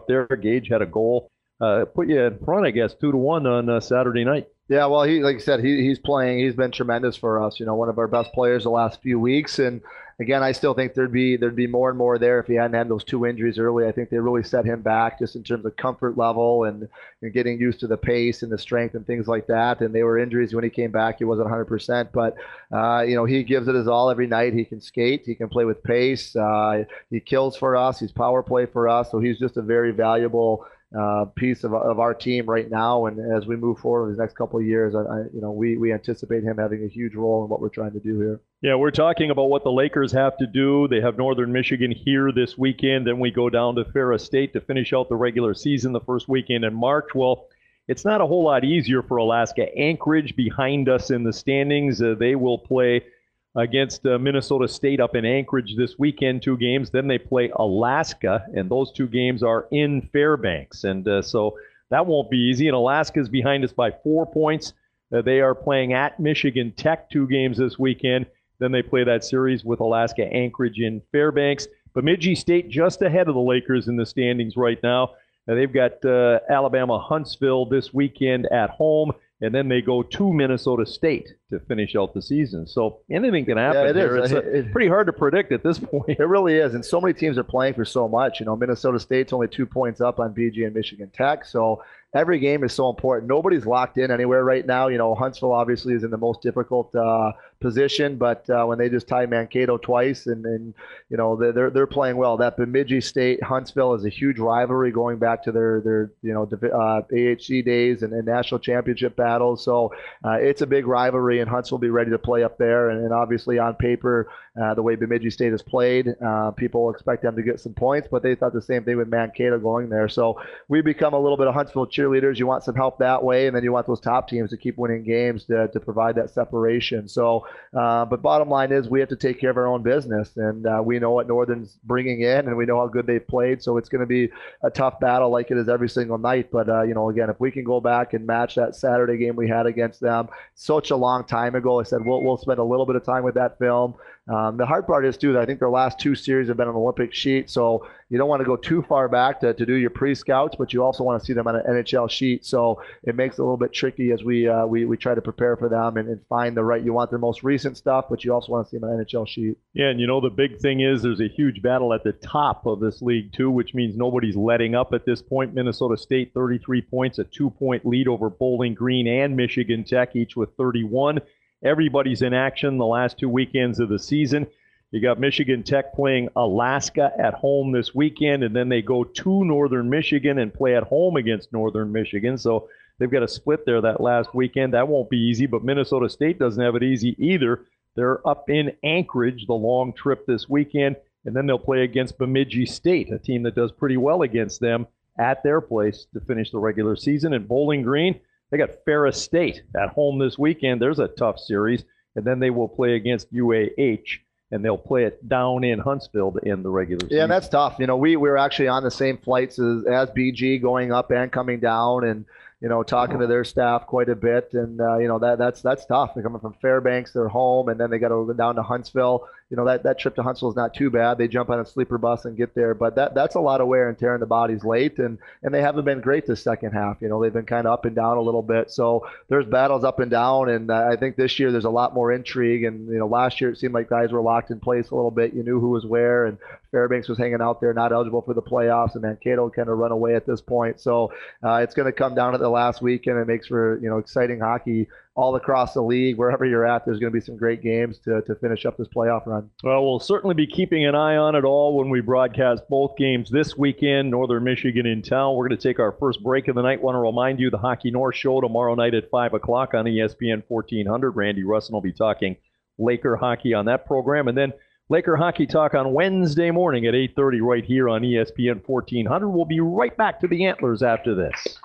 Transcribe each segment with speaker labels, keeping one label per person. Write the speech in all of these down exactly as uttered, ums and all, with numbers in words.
Speaker 1: there. Gage had a goal. Uh, put you in front, I guess, two to one on uh, Saturday night.
Speaker 2: Yeah, well, he like I said, he he's playing. He's been tremendous for us. You know, one of our best players the last few weeks. And again, I still think there'd be there'd be more and more there if he hadn't had those two injuries early. I think they really set him back just in terms of comfort level and, and getting used to the pace and the strength and things like that. And they were injuries when he came back. He wasn't one hundred percent, but uh, you know, he gives it his all every night. He can skate. He can play with pace. Uh, he kills for us. He's power play for us. So he's just a very valuable uh, piece of, of our team right now. And as we move forward in the next couple of years, I, I, you know, we, we anticipate him having a huge role in what we're trying to do here.
Speaker 1: Yeah, we're talking about what the Lakers have to do. They have Northern Michigan here this weekend. Then we go down to Ferris State to finish out the regular season the first weekend in March. Well, it's not a whole lot easier for Alaska. Anchorage behind us in the standings. Uh, they will play against uh, Minnesota State up in Anchorage this weekend, two games. Then they play Alaska, and those two games are in Fairbanks. And uh, so that won't be easy. And Alaska's behind us by four points. Uh, they are playing at Michigan Tech, two games this weekend. Then they play that series with Alaska Anchorage in Fairbanks. Bemidji State just ahead of the Lakers in the standings right now. Now they've got uh, Alabama Huntsville this weekend at home. And then they go to Minnesota State to finish out the season. So anything can happen
Speaker 2: yeah, it
Speaker 1: there.
Speaker 2: Is.
Speaker 1: It's, a, it's pretty hard to predict at this point.
Speaker 2: It really is. And so many teams are playing for so much. You know, Minnesota State's only two points up on B G and Michigan Tech. So every game is so important. Nobody's locked in anywhere right now. You know, Huntsville obviously is in the most difficult uh, position, but uh, when they just tie Mankato twice and, and you know, they're, they're playing well. That Bemidji State Huntsville is a huge rivalry going back to their, their you know, uh, A H C days and, and national championship battles. So uh, it's a big rivalry, and Huntsville will be ready to play up there. And, and obviously on paper, uh, the way Bemidji State has played, uh, people expect them to get some points, but they thought the same thing with Mankato going there. So we become a little bit of Huntsville cheerleaders. You want some help that way, and then you want those top teams to keep winning games to, to provide that separation. So, uh, but bottom line is we have to take care of our own business, and uh, we know what Northern's bringing in, and we know how good they've played. So it's going to be a tough battle like it is every single night. But, uh, you know, again, if we can go back and match that Saturday game we had against them such a long time ago, I said we'll, we'll spend a little bit of time with that film. Um, the hard part is, too, that I think their last two series have been on the Olympic sheet, so you don't want to go too far back to, to do your pre-scouts, but you also want to see them on an N H L sheet, so it makes it a little bit tricky as we uh, we, we try to prepare for them and, and find the right – you want their most recent stuff, but you also want to see them on an N H L sheet.
Speaker 1: Yeah, and you know the big thing is there's a huge battle at the top of this league, too, which means nobody's letting up at this point. Minnesota State, thirty-three points, a two-point lead over Bowling Green and Michigan Tech, each with thirty-one. Everybody's in action the last two weekends of the season. You got Michigan Tech playing Alaska at home this weekend, and then they go to Northern Michigan and play at home against Northern Michigan. So they've got a split there that last weekend. That won't be easy, but Minnesota State doesn't have it easy either. They're up in Anchorage, the long trip this weekend, and then they'll play against Bemidji State, a team that does pretty well against them at their place to finish the regular season. And Bowling Green, they got Ferris State at home this weekend. There's a tough series. And then they will play against U A H, and they'll play it down in Huntsville to end the regular season.
Speaker 2: Yeah, that's tough. You know, we, we were actually on the same flights as, as B G, going up and coming down, and, you know, talking to their staff quite a bit. And, uh, you know, that that's that's tough. They're coming from Fairbanks, they're home, and then they got to go down to Huntsville. You know, that, that trip to Huntsville is not too bad. They jump on a sleeper bus and get there. But that that's a lot of wear and tear in the bodies late. And, and they haven't been great this second half. You know, they've been kind of up and down a little bit. So there's battles up and down. And uh, I think this year there's a lot more intrigue. And, you know, last year it seemed like guys were locked in place a little bit. You knew who was where. And Fairbanks was hanging out there, not eligible for the playoffs. And Mankato kind of run away at this point. So uh, it's going to come down to the last weekend. It makes for, you know, exciting hockey all across the league. Wherever you're at, there's going to be some great games to, to finish up this playoff run.
Speaker 1: Well, we'll certainly be keeping an eye on it all when we broadcast both games this weekend. Northern Michigan in town. We're going to take our first break of the night. Want to remind you the Hockey North Show tomorrow night at five o'clock on E S P N fourteen hundred. Randy Russin will be talking Laker hockey on that program. And then Laker Hockey Talk on Wednesday morning at eight thirty right here on E S P N fourteen hundred. We'll be right back to the Antlers after this.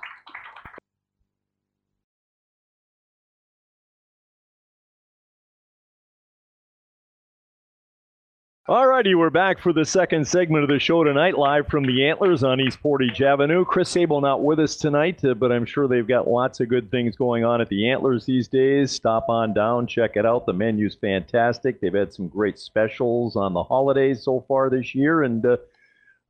Speaker 1: All righty, we're back for the second segment of the show tonight, live from the Antlers on East Portage Avenue. Chris Sable not with us tonight, uh, but I'm sure they've got lots of good things going on at the Antlers these days. Stop on down, check it out. The menu's fantastic. They've had some great specials on the holidays so far this year, and uh,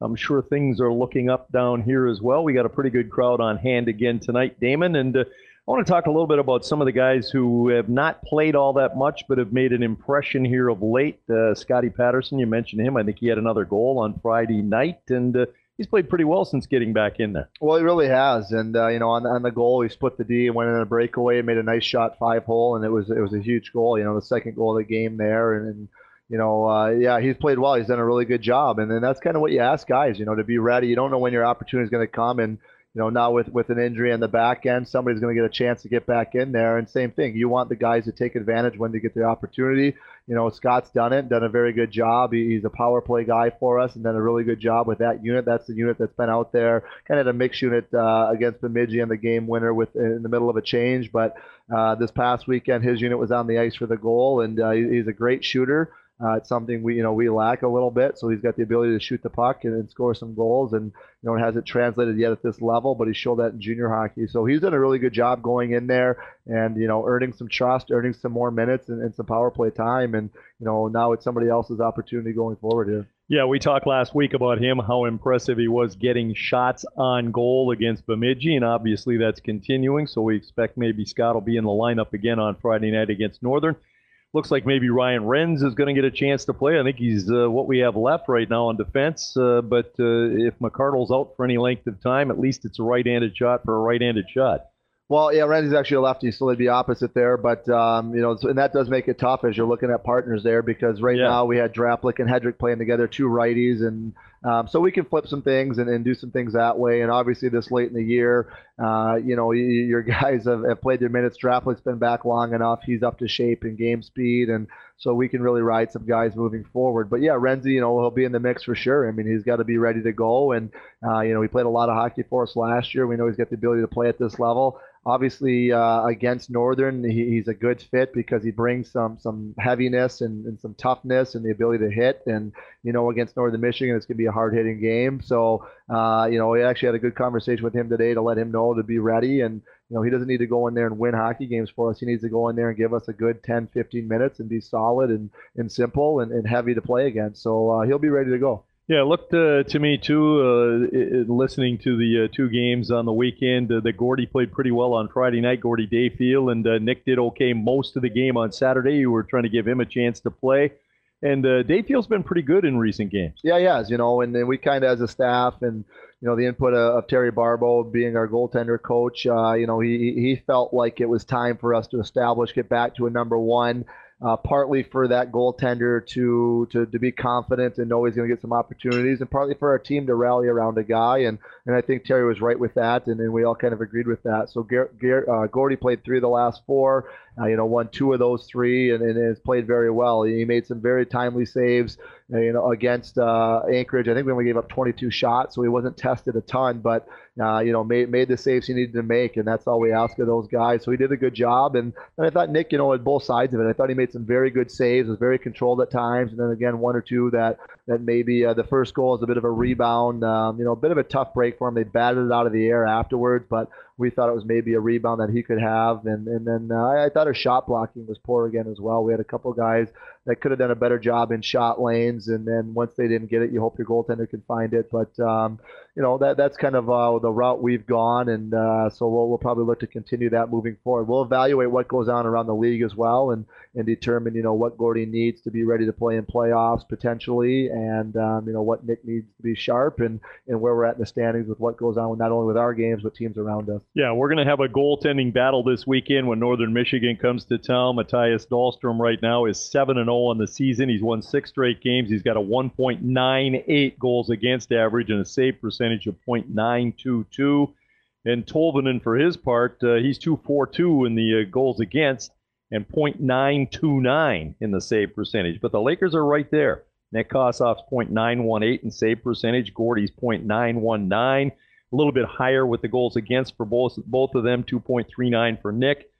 Speaker 1: I'm sure things are looking up down here as well. We got a pretty good crowd on hand again tonight, Damon, and uh, I want to talk a little bit about some of the guys who have not played all that much but have made an impression here of late. Uh, Scotty Patterson, you mentioned him. I think he had another goal on Friday night, and uh, he's played pretty well since getting back in there.
Speaker 2: Well, he really has, and uh, you know, on, on the goal, he split the D and went in a breakaway, made a nice shot, five hole, and it was it was a huge goal. You know, the second goal of the game there, and. and You know, uh, yeah, he's played well. He's done a really good job, and then that's kind of what you ask guys, you know, to be ready. You don't know when your opportunity is going to come, and you know, now with with an injury on the back end, somebody's going to get a chance to get back in there. And same thing, you want the guys to take advantage when they get the opportunity. You know, Scott's done it, done a very good job. He, he's a power play guy for us, and done a really good job with that unit. That's the unit that's been out there, kind of a mixed unit uh, against Bemidji and the game winner with in the middle of a change. But uh, this past weekend, his unit was on the ice for the goal, and uh, he, he's a great shooter. Uh, it's something we, you know, we lack a little bit. So he's got the ability to shoot the puck and, and score some goals. And, you know, it hasn't translated yet at this level, but he showed that in junior hockey. So he's done a really good job going in there and, you know, earning some trust, earning some more minutes and, and some power play time. And, you know, now it's somebody else's opportunity going forward here.
Speaker 1: Yeah, we talked last week about him, how impressive he was getting shots on goal against Bemidji, and obviously that's continuing. So we expect maybe Scott will be in the lineup again on Friday night against Northern. Looks like maybe Ryan Renz is going to get a chance to play. I think he's uh, what we have left right now on defense. Uh, but uh, if McCardle's out for any length of time, at least it's a right-handed shot for a right-handed shot.
Speaker 2: Well, yeah, Renzi's actually a lefty, so they'd be opposite there. But, um, you know, so, and that does make it tough as you're looking at partners there because right yeah. now we had Draplik and Hedrick playing together, two righties. And um, so we can flip some things and, and do some things that way. And obviously this late in the year, uh, you know, you, your guys have, have played their minutes. Draplik's been back long enough. He's up to shape and game speed. And so we can really ride some guys moving forward. But, yeah, Renzi, you know, he'll be in the mix for sure. I mean, he's got to be ready to go. And, uh, you know, he played a lot of hockey for us last year. We know he's got the ability to play at this level. Obviously, uh, against Northern, he, he's a good fit because he brings some some heaviness and, and some toughness and the ability to hit. And, you know, against Northern Michigan, it's going to be a hard-hitting game. So, uh, you know, we actually had a good conversation with him today to let him know to be ready. And, you know, he doesn't need to go in there and win hockey games for us. He needs to go in there and give us a good ten, fifteen minutes and be solid and, and simple and, and heavy to play against. So uh, he'll be ready to go.
Speaker 1: Yeah, it looked uh, to me, too, uh, it, listening to the uh, two games on the weekend, uh, that Gordy played pretty well on Friday night, Gordy Dayfield, and uh, Nick did okay most of the game on Saturday. You were trying to give him a chance to play. And uh, Dayfield's been pretty good in recent games.
Speaker 2: Yeah, he has, you know, and, and we kind of as a staff and, you know, the input of, of Terry Barbo being our goaltender coach, uh, you know, he, he felt like it was time for us to establish, get back to a number one. Uh, partly for that goaltender to, to to be confident and know he's going to get some opportunities, and partly for our team to rally around a guy. And, and I think Terry was right with that, and, and we all kind of agreed with that. So Gar, Gar, uh, Gordy played three of the last four, uh, you know, won two of those three, and, and has played very well. He made some very timely saves, uh, you know, against uh, Anchorage. I think we only gave up twenty-two shots, so he wasn't tested a ton, but uh, you know, made made the saves he needed to make, and that's all we ask of those guys. So he did a good job, and, and I thought Nick, you know, had both sides of it. I thought he made some very good saves, was very controlled at times, and then again one or two that that maybe uh, the first goal is a bit of a rebound, um, you know, a bit of a tough break for him. They batted it out of the air afterwards, but we thought it was maybe a rebound that he could have, and and then uh, I thought our shot blocking was poor again as well. We had a couple guys that could have done a better job in shot lanes, and then once they didn't get it, you hope your goaltender can find it. But um, you know, that that's kind of uh, the route we've gone, and uh, so we'll we'll probably look to continue that moving forward. We'll evaluate what goes on around the league as well, and and determine, you know, what Gordy needs to be ready to play in playoffs potentially, and um, you know, what Nick needs to be sharp, and and where we're at in the standings with what goes on with not only with our games but teams around us.
Speaker 1: Yeah, we're going to have a goaltending battle this weekend when Northern Michigan comes to town. Matthias Dahlstrom right now is seven and oh on the season. He's won six straight games. He's got a one point nine eight goals against average and a save percentage of point nine two two. And Tolvanen, for his part, uh, he's two forty-two in the uh, goals against and point nine two nine in the save percentage. But the Lakers are right there. Nick Kossoff's point nine one eight in save percentage. Gordy's point nine one nine. A little bit higher with the goals against for both both of them, two point three nine for Nick.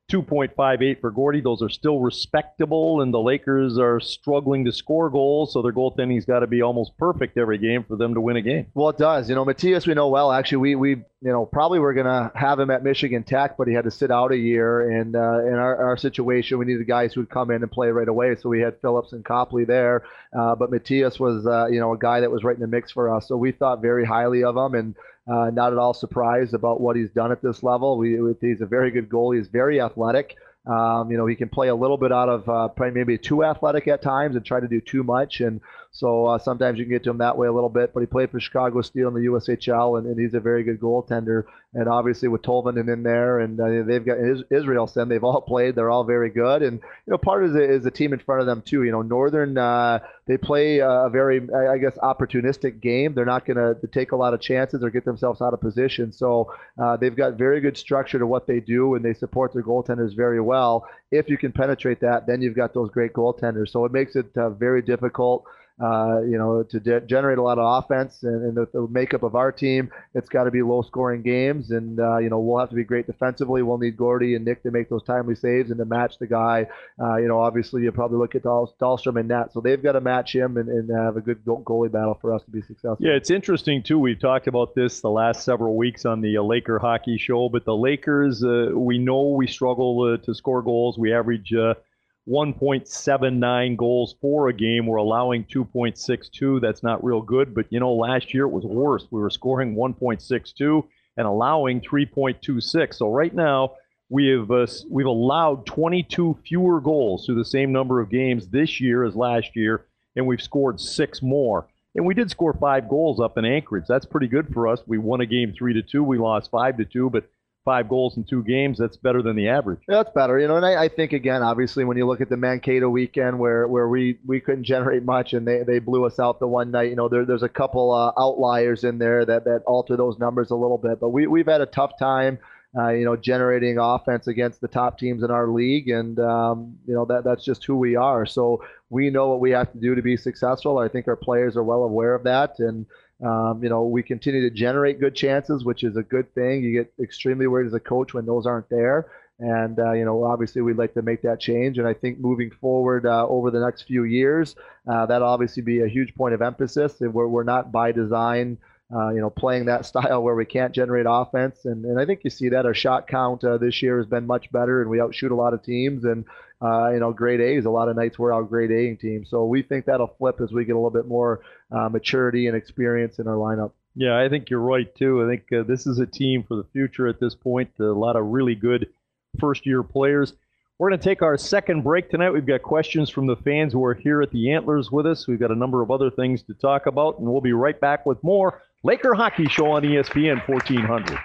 Speaker 1: two point five eight for Gordy. Those are still respectable, and the Lakers are struggling to score goals, so their goaltending's got to be almost perfect every game for them to win a game.
Speaker 2: Well, it does. You know, Matthias, we know well. Actually, we, we you know, probably were going to have him at Michigan Tech, but he had to sit out a year. And uh, in our, our situation, we needed guys who would come in and play right away. So we had Phillips and Copley there. Uh, but Matthias was, uh, you know, a guy that was right in the mix for us. So we thought very highly of him, and uh, not at all surprised about what he's done at this level. We, he's a very good goalie. He's very athletic. Um, you know, he can play a little bit out of uh, probably maybe too athletic at times and try to do too much. And so uh, sometimes you can get to him that way a little bit. But he played for Chicago Steel in the U S H L, and, and he's a very good goaltender. And obviously with Tolvanen in there, and uh, they've got Is- Israelson, they've all played. They're all very good. And, you know, part of it is the team in front of them, too. You know, Northern, uh, they play a very, I guess, opportunistic game. They're not going to take a lot of chances or get themselves out of position. So uh, they've got very good structure to what they do, and they support their goaltenders very well. If you can penetrate that, then you've got those great goaltenders. So it makes it uh, very difficult, uh, you know, to de- generate a lot of offense. And, and the, the makeup of our team, it's got to be low-scoring games. And, uh, you know, we'll have to be great defensively. We'll need Gordy and Nick to make those timely saves and to match the guy. Uh, you know, obviously, you probably look at Dahl- Dahlstrom and net. So they've got to match him and, and have a good goalie battle for us to be successful.
Speaker 1: Yeah, it's interesting, too. We've talked about this the last several weeks on the uh, Laker Hockey Show. But the Lakers, uh, we know we struggle uh, to score goals. We average uh, one point seven nine goals for a game. We're allowing two point six two. That's not real good. But, you know, last year it was worse. We were scoring one point six two and allowing three point two six. So right now we have uh, we've allowed twenty-two fewer goals through the same number of games this year as last year, and we've scored six more. And we did score five goals up in Anchorage. That's pretty good for us. We won a game three to two. We lost five to two, but five goals in two games, that's better than the average.
Speaker 2: Yeah, that's better, you know. And I, I think again, obviously, when you look at the Mankato weekend where, where we, we couldn't generate much and they, they blew us out the one night, you know, there, there's a couple uh, outliers in there that, that alter those numbers a little bit. But we we've had a tough time, uh, you know, generating offense against the top teams in our league, and um, you know that that's just who we are. So we know what we have to do to be successful. I think our players are well aware of that, and. Um, you know, we continue to generate good chances, which is a good thing. You get extremely worried as a coach when those aren't there. And, uh, you know, obviously we'd like to make that change. And I think moving forward uh, over the next few years, uh, that'll obviously be a huge point of emphasis. And we're, we're not by design, uh, you know, playing that style where we can't generate offense. And, and I think you see that our shot count uh, this year has been much better, and we outshoot a lot of teams. And, Uh, you know, grade A's, a lot of nights we're out grade A-ing teams. So we think that'll flip as we get a little bit more uh, maturity and experience in our lineup.
Speaker 1: Yeah, I think you're right, too. I think uh, this is a team for the future at this point. A lot of really good first-year players. We're going to take our second break tonight. We've got questions from the fans who are here at the Antlers with us. We've got a number of other things to talk about, and we'll be right back with more Laker Hockey Show on E S P N fourteen hundred.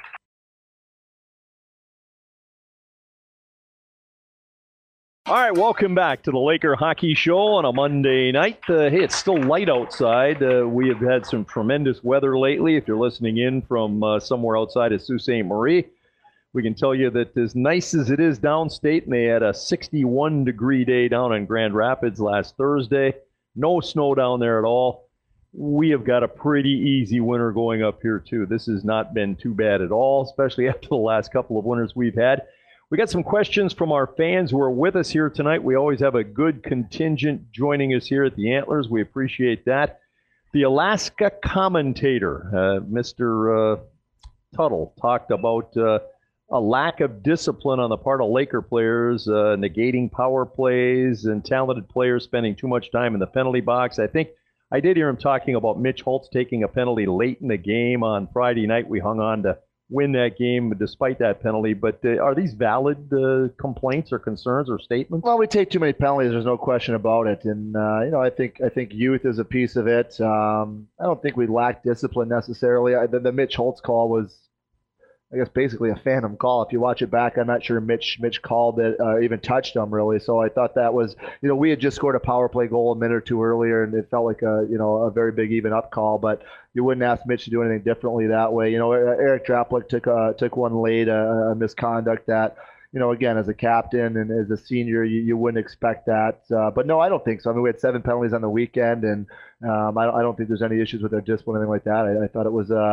Speaker 1: All right, welcome back to the Laker Hockey Show on a Monday night. Uh, hey, it's still light outside. Uh, we have had some tremendous weather lately. If you're listening in from uh, somewhere outside of Sault Ste. Marie, we can tell you that as nice as it is downstate, and they had a sixty-one degree day down in Grand Rapids last Thursday, no snow down there at all. We have got a pretty easy winter going up here, too. This has not been too bad at all, especially after the last couple of winters we've had. We got some questions from our fans who are with us here tonight. We always have a good contingent joining us here at the Antlers. We appreciate that. The Alaska commentator, uh, Mister Uh, Tuttle, talked about uh, a lack of discipline on the part of Laker players, uh, negating power plays and talented players spending too much time in the penalty box. I think I did hear him talking about Mitch Holtz taking a penalty late in the game on Friday night. We hung on to win that game despite that penalty. But uh, are these valid uh, complaints or concerns or statements?
Speaker 2: Well, we take too many penalties. There's no question about it. And, uh, you know, I think I think youth is a piece of it. Um, I don't think we lack discipline necessarily. I, the, the Mitch Holtz call was, I guess, basically a phantom call. If you watch it back, I'm not sure Mitch Mitch called it or uh, even touched him, really. So I thought that was, you know, we had just scored a power play goal a minute or two earlier, and it felt like a, you know, a very big even up call. But you wouldn't ask Mitch to do anything differently that way. You know, Eric Draplik took a, took one late, a, a misconduct that, you know, again, as a captain and as a senior, you, you wouldn't expect that. Uh, but no, I don't think so. I mean, we had seven penalties on the weekend, and um, I, I don't think there's any issues with their discipline or anything like that. I, I thought it was, uh,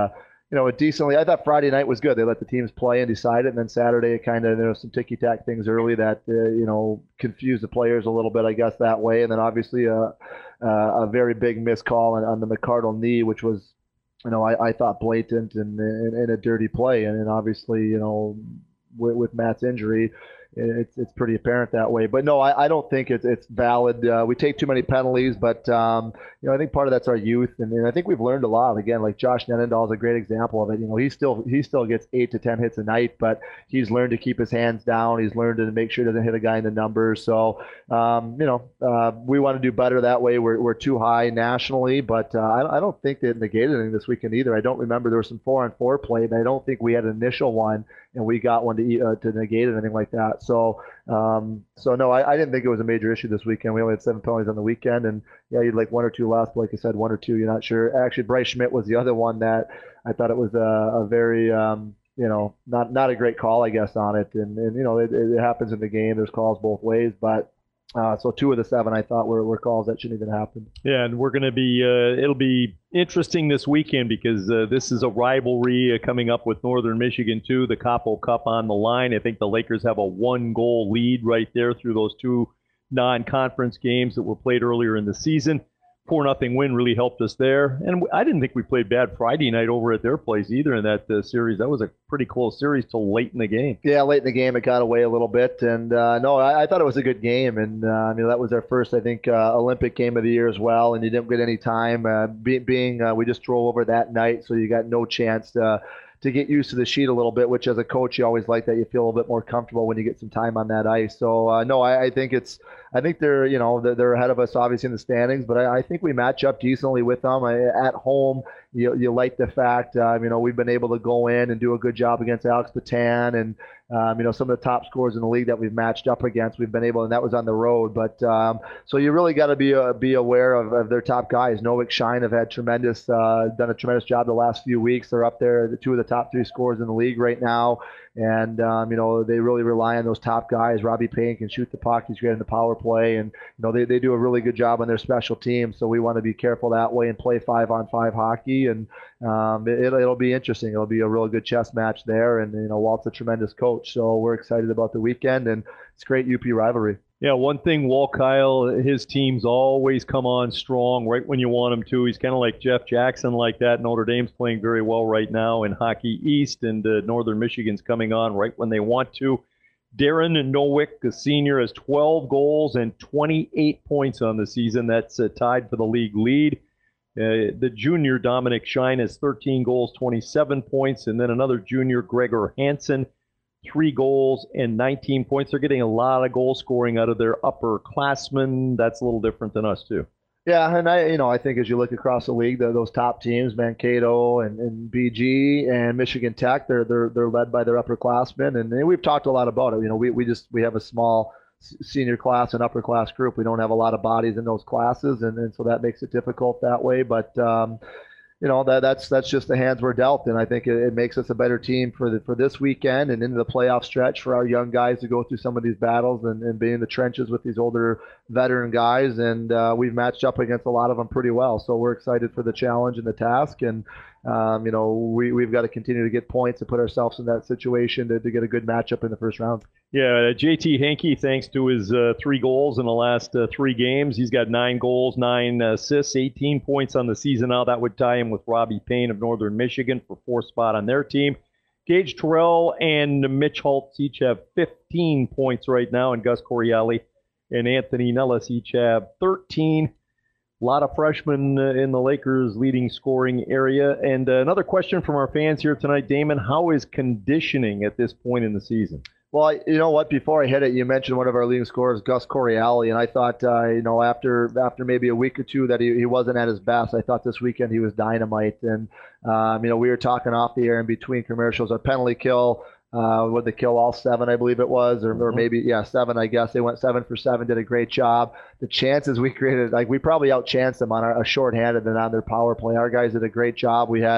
Speaker 2: you know, decently. I thought Friday night was good. They let the teams play and decide it, and then Saturday it kind of there was some ticky tack things early that uh, you know confused the players a little bit, I guess that way. And then obviously a uh, uh, a very big missed call on, on the McArdle knee, which was, you know, I, I thought blatant and, and, and a dirty play. And, and obviously, you know, with, with Matt's injury, it's it's pretty apparent that way. But no, I, I don't think it's it's valid. Uh, we take too many penalties, but um, you know, I think part of that's our youth, and, and I think we've learned a lot. Again, like Josh Nenendal is a great example of it. You know, he still he still gets eight to ten hits a night, but he's learned to keep his hands down. He's learned to make sure he doesn't hit a guy in the numbers. So um, you know, uh, we want to do better that way. We're we're too high nationally, but uh, I, I don't think they negated anything this weekend either. I don't remember there was some four on four play, and I don't think we had an initial one and we got one to uh, to negate it, anything like that. So, um, so no, I, I didn't think it was a major issue this weekend. We only had seven penalties on the weekend, and yeah, you'd like one or two left. Like I said, one or two, you're not sure. Actually, Bryce Schmidt was the other one that I thought it was a, a very, um, you know, not not a great call, I guess, on it. And, and you know, it, it happens in the game. There's calls both ways, but. Uh, so two of the seven I thought were, were calls that shouldn't even happen.
Speaker 1: Yeah, and we're going to be, uh, it'll be interesting this weekend because uh, this is a rivalry uh, coming up with Northern Michigan too, the Capo Cup on the line. I think the Lakers have a one-goal lead right there through those two non-conference games that were played earlier in the season. four nothing win really helped us there. And I didn't think we played bad Friday night over at their place either in that uh, series. That was a pretty close series till late in the game.
Speaker 2: Yeah, late in the game, it got away a little bit. And uh, no, I, I thought it was a good game. And uh, I mean, that was our first, I think, uh, Olympic game of the year as well. And you didn't get any time. Uh, be, being uh, we just drove over that night, so you got no chance to to get used to the sheet a little bit, which as a coach, you always like that. You feel a little bit more comfortable when you get some time on that ice. So, uh, no, I, I think it's, I think they're, you know, they're, they're ahead of us obviously in the standings, but I, I think we match up decently with them. I, at home, you, you like the fact, uh, you know, we've been able to go in and do a good job against Alex Patan and, um, you know, some of the top scorers in the league that we've matched up against, we've been able, and that was on the road. But um, so you really got to be uh, be aware of, of their top guys. Novik Shine have had tremendous, uh, done a tremendous job the last few weeks. They're up there, the two of the top three scorers in the league right now. And, um, you know, they really rely on those top guys. Robbie Payne can shoot the puck. He's great in the power play. And, you know, they, they do a really good job on their special teams. So we want to be careful that way and play five on five hockey. And um, it, it'll be interesting. It'll be a real good chess match there. And, you know, Walt's a tremendous coach. So we're excited about the weekend. And it's great U P rivalry.
Speaker 1: Yeah, one thing, Walt Kyle, his teams always come on strong right when you want them to. He's kind of like Jeff Jackson like that. Notre Dame's playing very well right now in Hockey East, and uh, Northern Michigan's coming on right when they want to. Darren Nowick, the senior, has twelve goals and twenty-eight points on the season. That's uh, tied for the league lead. Uh, the junior, Dominic Shine, has thirteen goals, twenty-seven points, and then another junior, Gregor Hansen, three goals and nineteen points. They're getting a lot of goal scoring out of their upperclassmen. That's a little different than us too.
Speaker 2: Yeah, and I, you know, I think as you look across the league, the, those top teams, Mankato and, and B G and Michigan Tech, they're they're they're led by their upperclassmen, and, and we've talked a lot about it. You know, we we just we have a small senior class and upper class group. We don't have a lot of bodies in those classes, and, and so that makes it difficult that way. But um, you know, that that's that's just the hands we're dealt, and I think it, it makes us a better team for the for this weekend and into the playoff stretch for our young guys to go through some of these battles and, and be in the trenches with these older veteran guys. And uh, we've matched up against a lot of them pretty well, so we're excited for the challenge and the task. And um, you know, we we've got to continue to get points to put ourselves in that situation to, to get a good matchup in the first round.
Speaker 1: Yeah, J T Henke, thanks to his uh, three goals in the last uh, three games, he's got nine goals, nine assists, eighteen points on the season now. That would tie him with Robbie Payne of Northern Michigan for fourth spot on their team. Gage Terrell and Mitch Holtz each have fifteen points right now, and Gus Corielli and Anthony Nellis each have thirteen. A lot of freshmen in the Lakers' leading scoring area. And uh, another question from our fans here tonight, Damon, how is conditioning at this point in the season?
Speaker 2: Well, you know what? Before I hit it, you mentioned one of our leading scorers, Gus Corielli, and I thought, uh, you know, after after maybe a week or two that he, he wasn't at his best. I thought this weekend he was dynamite, and um, you know, we were talking off the air in between commercials. Our penalty kill, uh, would they kill all seven? I believe it was, or, or maybe yeah, seven. I guess they went seven for seven, did a great job. The chances we created, like we probably outchanced them on our, a shorthanded and on their power play. Our guys did a great job. We had.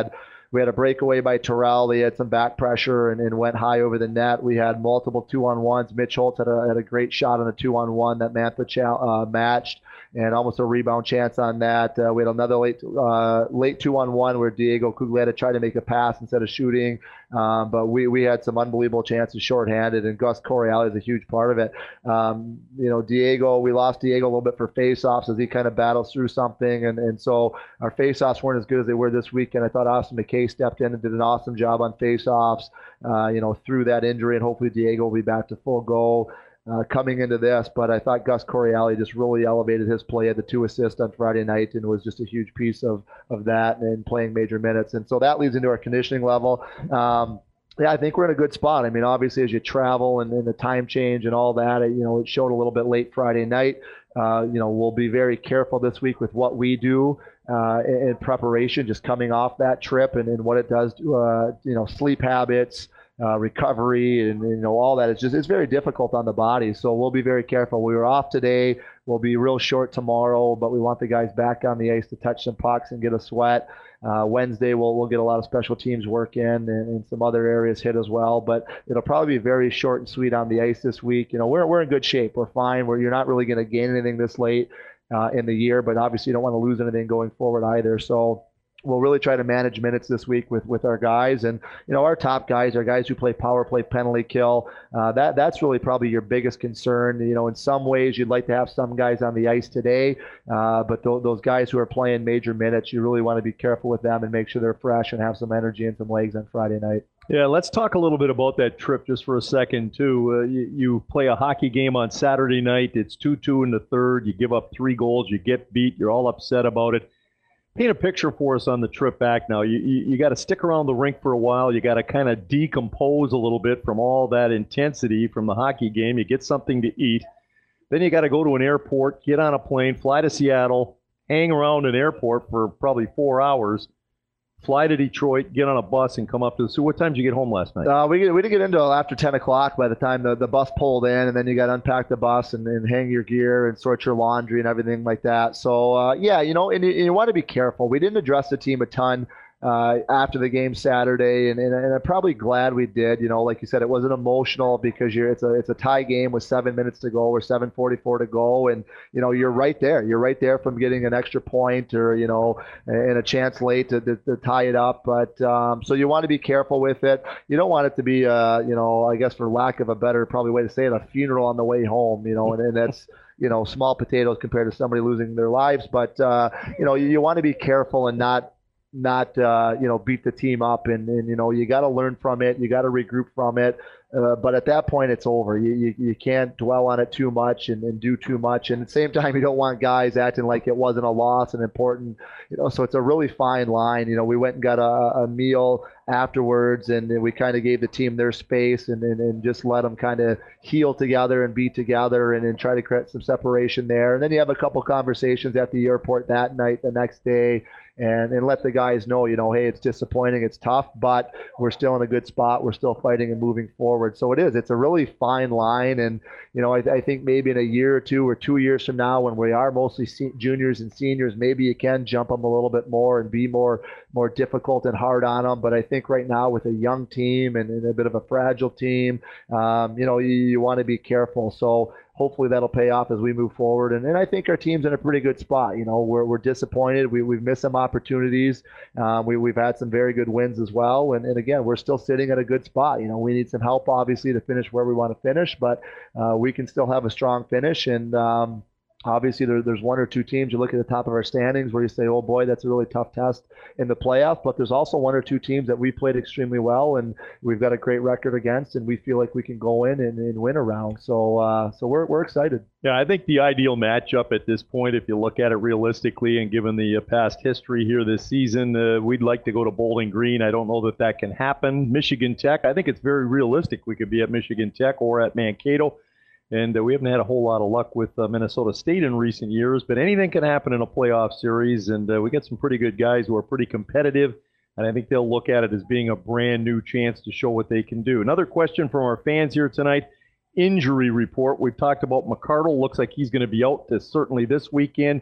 Speaker 2: we had a breakaway by Terrell. They had some back pressure and, and went high over the net. We had multiple two-on-ones. Mitch Holtz had a, had a great shot on a two-on-one that Mantha uh, matched, and almost a rebound chance on that. Uh, we had another late uh, late two-on-one where Diego Cugletta tried to make a pass instead of shooting. Um, but we, we had some unbelievable chances shorthanded, and Gus Correale is a huge part of it. Um, you know, Diego, we lost Diego a little bit for face-offs as he kind of battles through something, and, and so our face-offs weren't as good as they were this weekend. I thought Austin McKay stepped in and did an awesome job on face-offs, uh, you know, through that injury, and hopefully Diego will be back to full go uh, coming into this. But I thought Gus Correale just really elevated his play, had the two assists on Friday night, and was just a huge piece of, of that and playing major minutes. And so that leads into our conditioning level. Um, Yeah, I think we're in a good spot. I mean, obviously, as you travel and, and the time change and all that, you know, it showed a little bit late Friday night. Uh, you know, we'll be very careful this week with what we do uh, in, in preparation, just coming off that trip and, and what it does to, uh, you know, sleep habits, uh, recovery, and, you know, all that. It's just, it's very difficult on the body. So we'll be very careful. We were off today. We'll be real short tomorrow, but we want the guys back on the ice to touch some pucks and get a sweat. Uh, Wednesday, we'll, we'll get a lot of special teams work in, and, and some other areas hit as well. But it'll probably be very short and sweet on the ice this week. You know, we're, we're in good shape. We're fine. We're, you're not really going to gain anything this late uh, in the year, but obviously you don't want to lose anything going forward either. So we'll really try to manage minutes this week with, with our guys. And, you know, our top guys are guys who play power play, penalty kill. Uh, that that's really probably your biggest concern. You know, in some ways you'd like to have some guys on the ice today, uh, but th- those guys who are playing major minutes, you really want to be careful with them and make sure they're fresh and have some energy and some legs on Friday night.
Speaker 1: Yeah, let's talk a little bit about that trip just for a second, too. Uh, you, you play a hockey game on Saturday night. It's two two in the third. You give up three goals. You get beat. You're all upset about it. Paint a picture for us on the trip back now. You you, you got to stick around the rink for a while. You got to kind of decompose a little bit from all that intensity from the hockey game. You get something to eat. Then you got to go to an airport, get on a plane, fly to Seattle, hang around an airport for probably four hours, fly to Detroit, get on a bus, and come up to the. So what time did you get home last night?
Speaker 2: Uh, we, we didn't get into it after ten o'clock by the time the, the bus pulled in, and then you got to unpack the bus and, and hang your gear and sort your laundry and everything like that. So, uh, yeah, you know, and you, you want to be careful. We didn't address the team a ton uh, after the game Saturday, and, and, and I'm probably glad we did. You know, like you said, it wasn't emotional because you're it's a it's a tie game with seven minutes to go or seven forty-four to go, and you know you're right there. You're right there from getting an extra point or you know and a chance late to, to, to tie it up. But um, so you want to be careful with it. You don't want it to be uh, you know I guess for lack of a better probably way to say it, a funeral on the way home. You know, and, and that's. you know, small potatoes compared to somebody losing their lives. But, uh, you know, you, you want to be careful and not, not uh, you know, beat the team up. And, and you know, you got to learn from it. You got to regroup from it. Uh, but at that point, it's over. You, you, you can't dwell on it too much and, and do too much. And at the same time, you don't want guys acting like it wasn't a loss and important. You know, so it's a really fine line. You know, we went and got a, a meal afterwards, and we kind of gave the team their space and, and, and just let them kind of heal together and be together and then try to create some separation there. And then you have a couple conversations at the airport that night, the next day, and, and let the guys know, you know, hey, it's disappointing, it's tough, but we're still in a good spot. We're still fighting and moving forward. So it is. It's a really fine line. And, you know, I, I think maybe in a year or two or two years from now when we are mostly se- juniors and seniors, maybe you can jump them a little bit more and be more more difficult and hard on them. But I think right now with a young team and, and a bit of a fragile team, um, you know, you, you want to be careful. So hopefully that'll pay off as we move forward. And, and I think our team's in a pretty good spot. You know, we're, we're disappointed. We, we've missed some opportunities. Um, we, we've had some very good wins as well. And, and again, we're still sitting at a good spot. You know, we need some help, obviously, to finish where we want to finish, but uh, we can still have a strong finish. And, um, obviously, there, there's one or two teams you look at the top of our standings where you say, oh, boy, that's a really tough test in the playoff. But there's also one or two teams that we played extremely well and we've got a great record against, and we feel like we can go in and, and win a round. So uh, so we're we're excited.
Speaker 1: Yeah, I think the ideal matchup at this point, if you look at it realistically and given the uh, past history here this season, uh, we'd like to go to Bowling Green. I don't know that that can happen. Michigan Tech, I think it's very realistic we could be at Michigan Tech or at Mankato. And uh, we haven't had a whole lot of luck with uh, Minnesota State in recent years, but anything can happen in a playoff series. And uh, we got some pretty good guys who are pretty competitive, and I think they'll look at it as being a brand new chance to show what they can do. Another question from our fans here tonight, injury report. We've talked about McArdle. Looks like he's going to be out this, certainly this weekend.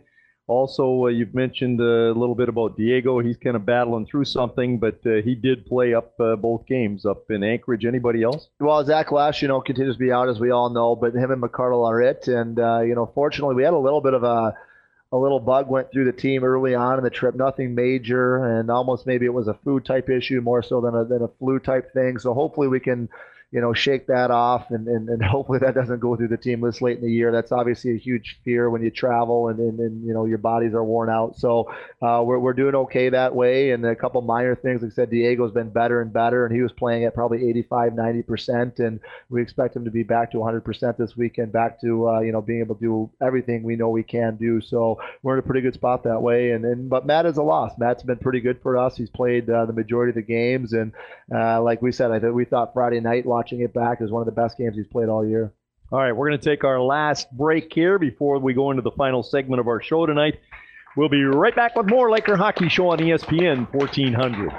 Speaker 1: Also, uh, you've mentioned a little bit about Diego. He's kind of battling through something, but uh, he did play up uh, both games up in Anchorage. Anybody else?
Speaker 2: Well, Zach Lash, you know, continues to be out, as we all know, but him and McCardle are it. And, uh, you know, fortunately, we had a little bit of a a little bug went through the team early on in the trip, nothing major, and almost maybe it was a food type issue more so than a, than a flu type thing. So hopefully we can, you know, shake that off, and, and, and hopefully that doesn't go through the team this late in the year. That's obviously a huge fear when you travel and, and, and you know, your bodies are worn out. So uh, we're, we're doing okay that way. And a couple minor things, like I said, Diego's been better and better, and he was playing at probably eighty-five, ninety percent. And we expect him to be back to one hundred percent this weekend, back to, uh, you know, being able to do everything we know we can do. So we're in a pretty good spot that way. And, and but Matt is a loss. Matt's been pretty good for us. He's played uh, the majority of the games. And uh, like we said, I think we thought Friday night watching it back is one of the best games he's played all year.
Speaker 1: All right, we're going to take our last break here before we go into the final segment of our show tonight. We'll be right back with more Laker Hockey Show on E S P N fourteen hundred.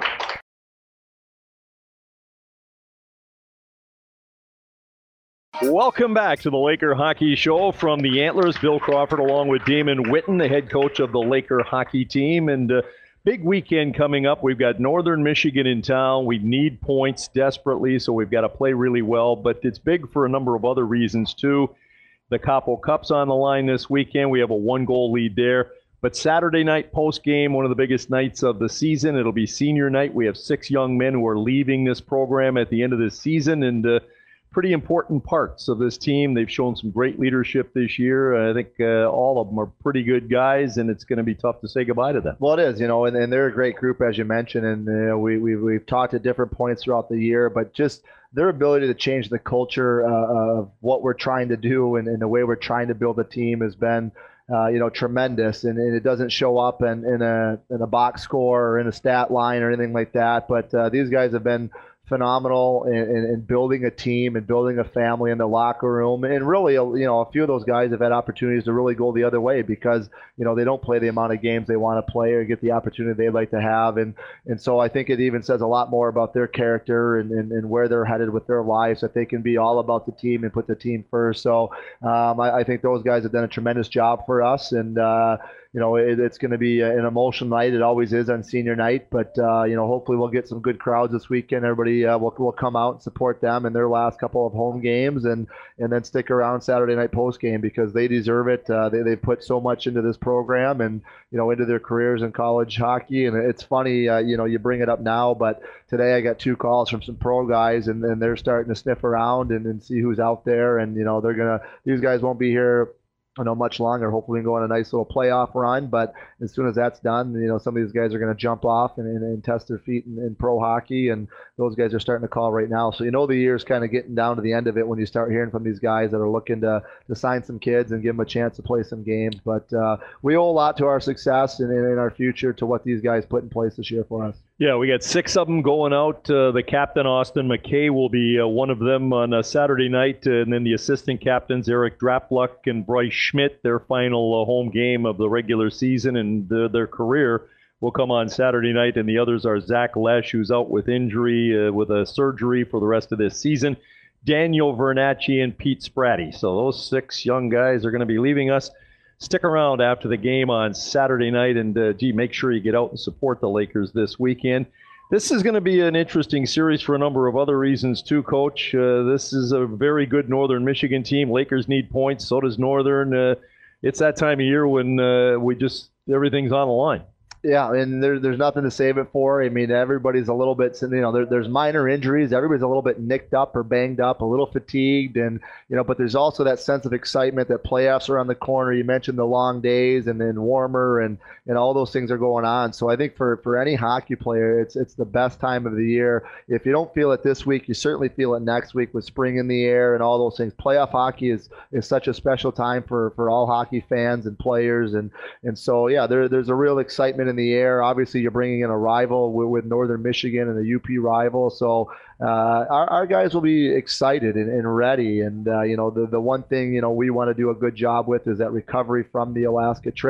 Speaker 1: Welcome back to the Laker Hockey Show from the Antlers. Bill Crawford along with Damon Whitten, the head coach of the Laker hockey team. And uh, big weekend coming up. We've got Northern Michigan in town. We need points desperately, so we've got to play really well. But it's big for a number of other reasons, too. The Capo Cup's on the line this weekend. We have a one-goal lead there. But Saturday night post-game, one of the biggest nights of the season. It'll be senior night. We have six young men who are leaving this program at the end of this season, and uh, pretty important parts of this team. They've shown some great leadership this year. I think uh, all of them are pretty good guys, and it's going to be tough to say goodbye to them.
Speaker 2: Well, it is, you know, and, and they're a great group, as you mentioned, and you know, we, we, we've talked at different points throughout the year, but just their ability to change the culture uh, of what we're trying to do and, and the way we're trying to build a team has been Uh, you know, tremendous, and, and it doesn't show up in, in a in a box score or in a stat line or anything like that. But uh, these guys have been phenomenal in, in, in building a team and building a family in the locker room. And really, you know, a few of those guys have had opportunities to really go the other way because, you know, they don't play the amount of games they want to play or get the opportunity they'd like to have. And and so I think it even says a lot more about their character and, and, and where they're headed with their lives, that they can be all about the team and put the team first. So um, I, I think those guys have done a tremendous job for us. And, uh, you know, it, it's going to be an emotional night. It always is on senior night. But, uh, you know, hopefully we'll get some good crowds this weekend. Everybody uh, will, will come out and support them in their last couple of home games and, and then stick around Saturday night post game because they deserve it. Uh, they, they've put so much into this program and, you know, into their careers in college hockey. And it's funny, uh, you know, you bring it up now, but today I got two calls from some pro guys and, and they're starting to sniff around and, and see who's out there. And, you know, they're going to – these guys won't be here – I know much longer. Hopefully we can go on a nice little playoff run, but as soon as that's done, you know, some of these guys are going to jump off and, and, and test their feet in, in pro hockey, and those guys are starting to call right now. So you know the year's kind of getting down to the end of it when you start hearing from these guys that are looking to, to sign some kids and give them a chance to play some games. But uh, we owe a lot to our success and in our future to what these guys put in place this year for us.
Speaker 1: Yeah, we got six of them going out. Uh, the captain, Austin McKay, will be uh, one of them on a Saturday night. Uh, and then the assistant captains, Eric Drapluck and Bryce Schmidt, their final uh, home game of the regular season and the, their career will come on Saturday night. And the others are Zach Lesh, who's out with injury, uh, with a surgery for the rest of this season, Daniel Vernacci, and Pete Spratty. So those six young guys are going to be leaving us. Stick around after the game on Saturday night, and, uh, gee, make sure you get out and support the Lakers this weekend. This is going to be an interesting series for a number of other reasons, too, Coach. Uh, this is a very good Northern Michigan team. Lakers need points. So does Northern. Uh, it's that time of year when uh, we just everything's on the line.
Speaker 2: Yeah, and there, there's nothing to save it for. I mean, everybody's a little bit, you know, there, there's minor injuries. Everybody's a little bit nicked up or banged up, a little fatigued, and you know, but there's also that sense of excitement that playoffs are on the corner. You mentioned the long days and then warmer, and and all those things are going on. So I think for for any hockey player, it's it's the best time of the year. If you don't feel it this week, you certainly feel it next week with spring in the air and all those things. Playoff hockey is is such a special time for for all hockey fans and players, and and so yeah, there there's a real excitement in the air. Obviously, you're bringing in a rival with, with Northern Michigan and a U P rival, so uh, our, our guys will be excited and, and ready. And uh, you know, the the one thing you know we want to do a good job with is that recovery from the Alaska trip.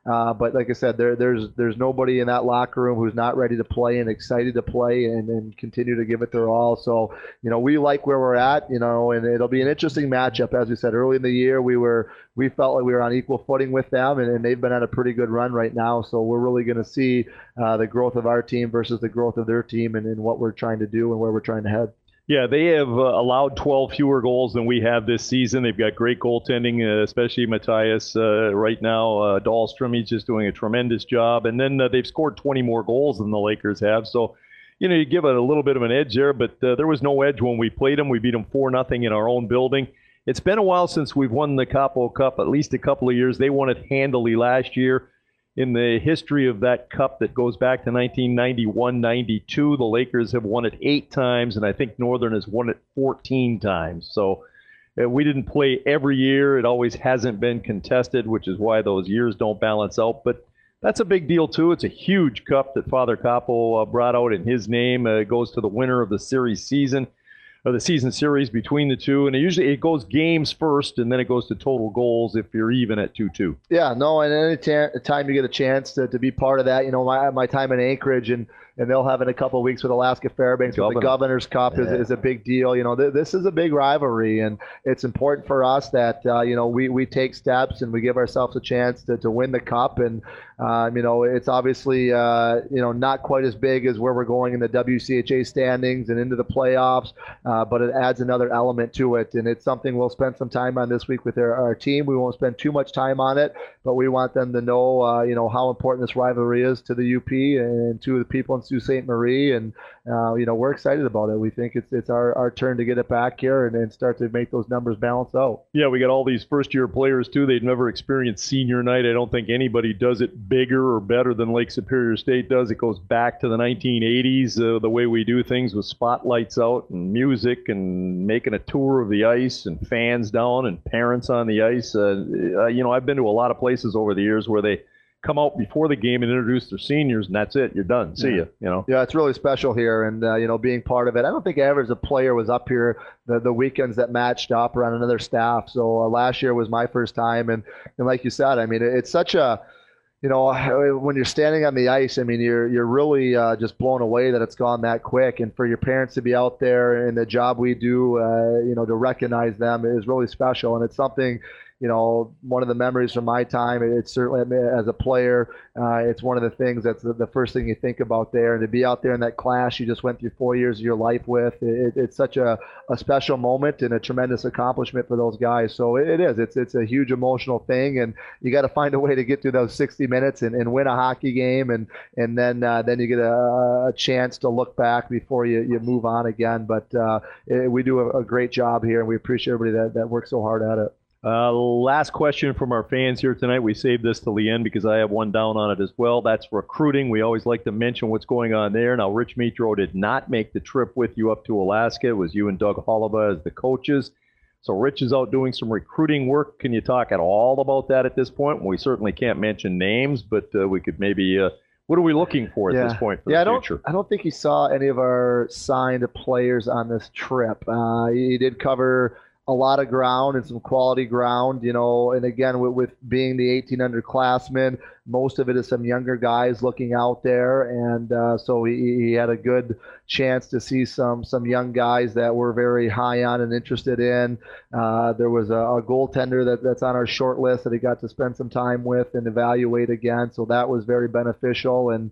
Speaker 2: Uh, but like I said, there, there's there's nobody in that locker room who's not ready to play and excited to play and, and continue to give it their all. So, you know, we like where we're at, you know, and it'll be an interesting matchup. As we said early in the year, we were we felt like we were on equal footing with them, and, and they've been on a pretty good run right now. So we're really going to see uh, the growth of our team versus the growth of their team, and, and what we're trying to do and where we're trying to head.
Speaker 1: Yeah, they have uh, allowed twelve fewer goals than we have this season. They've got great goaltending, uh, especially Matthias uh, right now. Uh, Dahlstrom, he's just doing a tremendous job. And then uh, they've scored twenty more goals than the Lakers have. So, you know, you give it a little bit of an edge there, but uh, there was no edge when we played them. We beat them four nothing in our own building. It's been a while since we've won the Capo Cup, at least a couple of years. They won it handily last year. In the history of that cup that goes back to nineteen ninety-one ninety-two, the Lakers have won it eight times, and I think Northern has won it fourteen times. So uh, we didn't play every year. It always hasn't been contested, which is why those years don't balance out. But that's a big deal, too. It's a huge cup that Father Capo uh, brought out in his name. Uh, it goes to the winner of the series season. Of the season series between the two, and it usually it goes games first, and then it goes to total goals if you're even at two two.
Speaker 2: Yeah, no, and any t- time you get a chance to, to be part of that, you know, my my time in Anchorage, and and they'll have in a couple of weeks with Alaska Fairbanks. Governor. With the Governor's Cup is, yeah. is a big deal. You know, th- this is a big rivalry, and it's important for us that uh, you know we, we take steps and we give ourselves a chance to, to win the cup. And um, you know, it's obviously uh, you know not quite as big as where we're going in the W C H A standings and into the playoffs, uh, but it adds another element to it, and it's something we'll spend some time on this week with our, our team. We won't spend too much time on it, but we want them to know uh, you know how important this rivalry is to the U P and to the people in Sault Ste. Marie, and uh, you know we're excited about it. We think it's it's our, our turn to get it back here and, and start to make those numbers balance out.
Speaker 1: Yeah, we got all these first year players too. They've never experienced senior night. I don't think anybody does it bigger or better than Lake Superior State does. It goes back to the nineteen eighties, uh, the way we do things with spotlights out and music and making a tour of the ice and fans down and parents on the ice. Uh, uh, you know, I've been to a lot of places over the years where they come out before the game and introduce their seniors, and that's it. You're done. See yeah. you. You know.
Speaker 2: Yeah, it's really special here, and uh, you know, being part of it. I don't think ever as a player was up here the, the weekends that matched up around another staff. So uh, last year was my first time, and and like you said, I mean, it, it's such a you know, when you're standing on the ice, I mean, you're you're really uh, just blown away that it's gone that quick. And for your parents to be out there and the job we do, uh, you know, to recognize them is really special. And it's something, you know, one of the memories from my time, it's certainly as a player, uh, it's one of the things that's the, the first thing you think about there. And to be out there in that class you just went through four years of your life with, it, it's such a, a special moment and a tremendous accomplishment for those guys. So it, it is. It's it's a huge emotional thing, and you got to find a way to get through those sixty minutes and, and win a hockey game, and and then uh, then you get a, a chance to look back before you, you move on again. But uh, it, we do a, a great job here, and we appreciate everybody that, that works so hard at it.
Speaker 1: Uh, last question from our fans here tonight. We saved this till the end because I have one down on it as well. That's recruiting. We always like to mention what's going on there. Now, Rich Mitro did not make the trip with you up to Alaska. It was you and Doug Hollaba as the coaches. So Rich is out doing some recruiting work. Can you talk at all about that at this point? We certainly can't mention names, but uh, we could maybe uh, – what are we looking for at
Speaker 2: yeah.
Speaker 1: this point for
Speaker 2: yeah,
Speaker 1: the
Speaker 2: I don't,
Speaker 1: future?
Speaker 2: I don't think he saw any of our signed players on this trip. Uh, he did cover – a lot of ground and some quality ground, you know, and again, with, with being the eighteen underclassmen, most of it is some younger guys looking out there. And uh, so he, he had a good chance to see some some young guys that we're very high on and interested in. Uh, there was a, a goaltender that, that's on our short list that he got to spend some time with and evaluate again. So that was very beneficial. And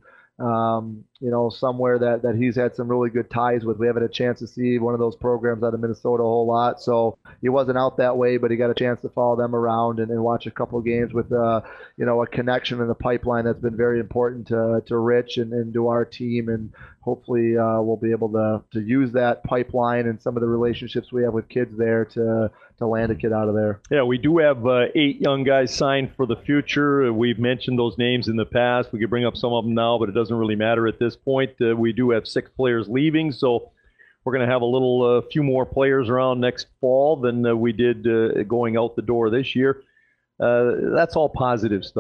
Speaker 2: um, you know, somewhere that, that he's had some really good ties with. We haven't had a chance to see one of those programs out of Minnesota a whole lot. So he wasn't out that way, but he got a chance to follow them around and, and watch a couple of games with, uh, you know, a connection in the pipeline that's been very important to, to Rich and, and to our team. And hopefully uh, we'll be able to, to use that pipeline and some of the relationships we have with kids there to, to land a kid out of there.
Speaker 1: Yeah, we do have uh, eight young guys signed for the future. We've mentioned those names in the past. We could bring up some of them now, but it doesn't really matter at this point. Uh, we do have six players leaving, so we're going to have a little uh, few more players around next fall than uh, we did uh, going out the door this year. Uh, that's all positive stuff.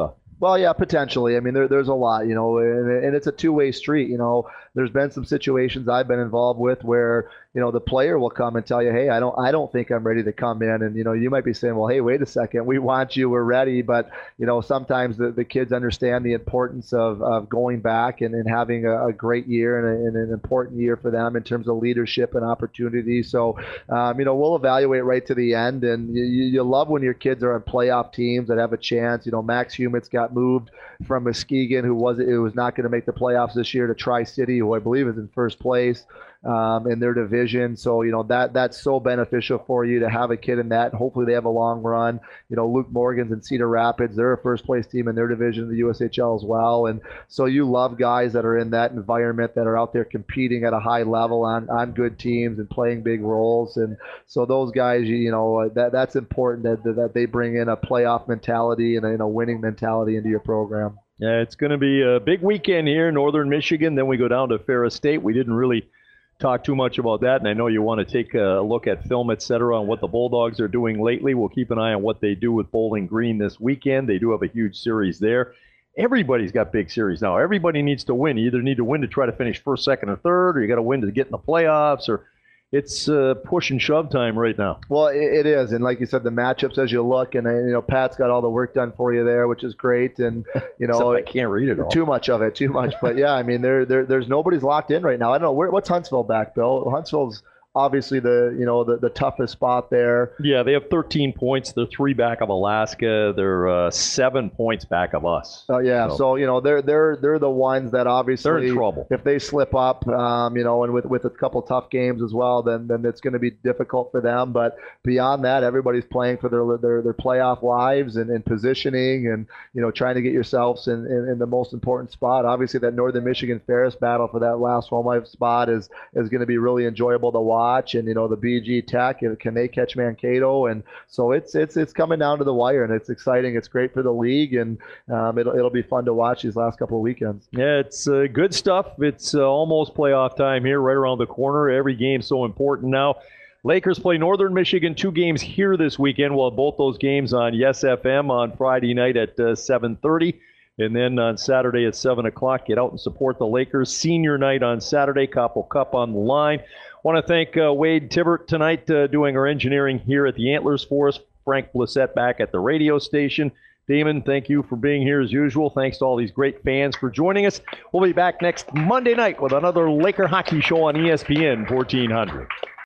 Speaker 2: Well, yeah, potentially. I mean, there, there's a lot, you know, and, and it's a two-way street. You know, there's been some situations I've been involved with where, you know, the player will come and tell you, hey, I don't, I don't think I'm ready to come in. And, you know, you might be saying, well, hey, wait a second, we want you, we're ready. But, you know, sometimes the, the kids understand the importance of, of going back and, and having a, a great year and, a, and an important year for them in terms of leadership and opportunity. So, um, you know, we'll evaluate right to the end. And you, you love when your kids are on playoff teams that have a chance. You know, Max Humitz got moved from Muskegon, who was, it was not going to make the playoffs this year, to Tri-City, who I believe is in first place um, in their division. So, you know, that that's so beneficial for you to have a kid in that. Hopefully they have a long run. You know, Luke Morgan's in Cedar Rapids. They're a first place team in their division in the U S H L as well. And so you love guys that are in that environment, that are out there competing at a high level on, on good teams and playing big roles. And so those guys, you, you know, that that's important that, that they bring in a playoff mentality and a, and a winning mentality into your program.
Speaker 1: Yeah, it's going to be a big weekend here in Northern Michigan. Then we go down to Ferris State. We didn't really talk too much about that, and I know you want to take a look at film, et cetera, on what the Bulldogs are doing lately. We'll keep an eye on what they do with Bowling Green this weekend. They do have a huge series there. Everybody's got big series now. Everybody needs to win. You either need to win to try to finish first, second, or third, or you got to win to get in the playoffs, or it's uh, push and shove time right now.
Speaker 2: Well, it, it is, and like you said, the matchups as you look, and uh, you know, Pat's got all the work done for you there, which is great. And you know,
Speaker 1: I can't read it all.
Speaker 2: Too much of it, too much. But yeah, I mean, there, there, there's nobody's locked in right now. I don't know where, what's Huntsville back, Bill. Huntsville's obviously the you know the, the toughest spot there.
Speaker 1: Yeah, they have thirteen points. They're three back of Alaska. They're uh, seven points back of us.
Speaker 2: Oh yeah, so. so you know they're they're they're the ones that obviously
Speaker 1: they're in trouble.
Speaker 2: If they slip up, um, you know, and with with a couple tough games as well, then then it's going to be difficult for them. But beyond that, everybody's playing for their their, their playoff lives and, and positioning, and you know trying to get yourselves in, in, in the most important spot. Obviously, that Northern Michigan Ferris battle for that last home ice spot is is going to be really enjoyable to watch. And you know the B G Tech, can they catch Mankato? And so it's it's it's coming down to the wire, and it's exciting. It's great for the league, and um, it'll it'll be fun to watch these last couple of weekends.
Speaker 1: Yeah, it's uh, good stuff. It's uh, almost playoff time here, right around the corner. Every game's so important now. Lakers play Northern Michigan, two games here this weekend. We'll have both those games on Yes F M on Friday night at uh, seven thirty. And then on Saturday at seven o'clock, get out and support the Lakers. Senior night on Saturday, Koppel Cup on the line. Want to thank uh, Wade Tibbert tonight uh, doing our engineering here at the Antlers for us. Frank Blissett back at the radio station. Damon, thank you for being here as usual. Thanks to all these great fans for joining us. We'll be back next Monday night with another Laker hockey show on E S P N fourteen hundred.